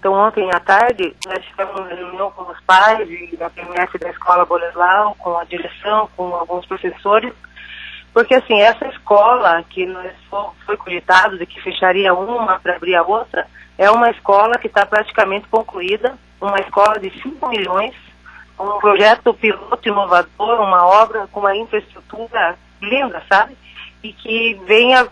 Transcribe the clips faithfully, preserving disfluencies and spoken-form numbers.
Então, ontem à tarde, nós tivemos uma reunião com os pais e a P M S da escola Boleslau, com a direção, com alguns professores, porque, assim, essa escola que nós foi cogitado de que fecharia uma para abrir a outra, é uma escola que está praticamente concluída, uma escola de cinco milhões, um projeto piloto inovador, uma obra com uma infraestrutura linda, sabe? E que venha,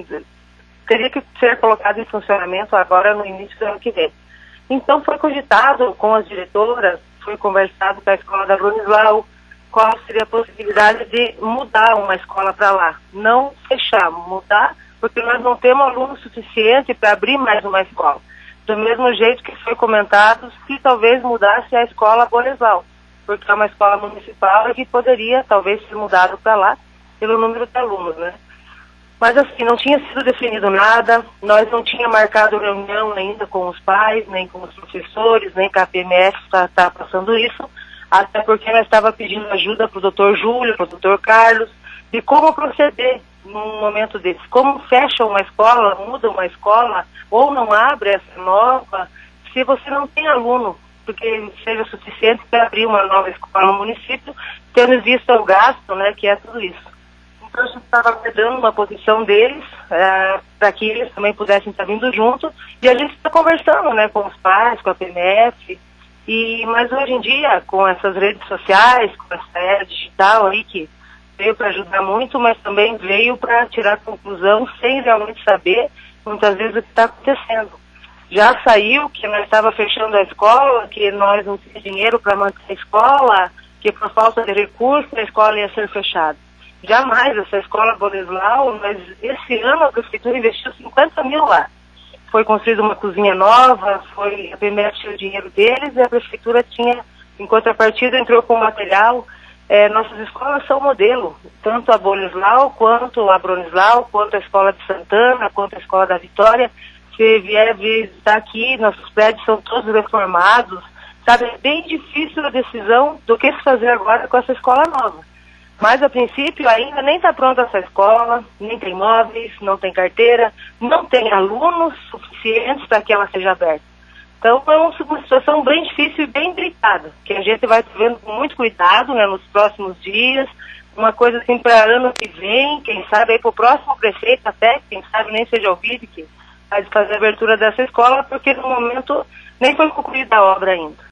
teria que ser colocado em funcionamento agora no início do ano que vem. Então foi cogitado com as diretoras, foi conversado com a escola da Bronislau, qual seria a possibilidade de mudar uma escola para lá. Não fechar, mudar, porque nós não temos aluno suficiente para abrir mais uma escola. Do mesmo jeito que foi comentado, se talvez mudasse a escola Boleslau, porque é uma escola municipal e que poderia talvez ser mudado para lá pelo número de alunos, né? Mas assim, não tinha sido definido nada, nós não tínhamos marcado reunião ainda com os pais, nem com os professores, nem com a P M S para estar passando isso, até porque nós estávamos pedindo ajuda para o doutor Júlio, para o doutor Carlos, de como proceder num momento desse. Como fecha uma escola, muda uma escola, ou não abre essa nova, se você não tem aluno, porque seja suficiente para abrir uma nova escola no município, tendo em vista o gasto, né, que é tudo isso. Então a gente estava pegando uma posição deles, é, para que eles também pudessem estar vindo junto, e a gente está conversando, né, com os pais, com a P M F, e, mas hoje em dia, com essas redes sociais, com essa era digital aí, que veio para ajudar muito, mas também veio para tirar conclusão sem realmente saber, muitas vezes, o que está acontecendo. Já saiu que nós estávamos fechando a escola, que nós não tínhamos dinheiro para manter a escola, que por falta de recursos a escola ia ser fechada. Jamais, essa escola Boleslau, mas esse ano a prefeitura investiu cinquenta mil lá. Foi construída uma cozinha nova, foi, a P M S tinha o dinheiro deles e a prefeitura tinha, em contrapartida, entrou com material. É, nossas escolas são modelo, tanto a Boleslau, quanto a Bronislau, quanto a Escola de Santana, quanto a Escola da Vitória. Se vier visitar aqui, nossos prédios são todos reformados, sabe? É bem difícil a decisão do que se fazer agora com essa escola nova. Mas, a princípio, ainda nem está pronta essa escola, nem tem móveis, não tem carteira, não tem alunos suficientes para que ela seja aberta. Então, é uma situação bem difícil e bem delicada, que a gente vai vendo com muito cuidado, né, nos próximos dias, uma coisa assim para ano que vem, quem sabe aí para o próximo prefeito até, quem sabe nem seja o vídeo que vai fazer a abertura dessa escola, porque no momento nem foi concluída a obra ainda.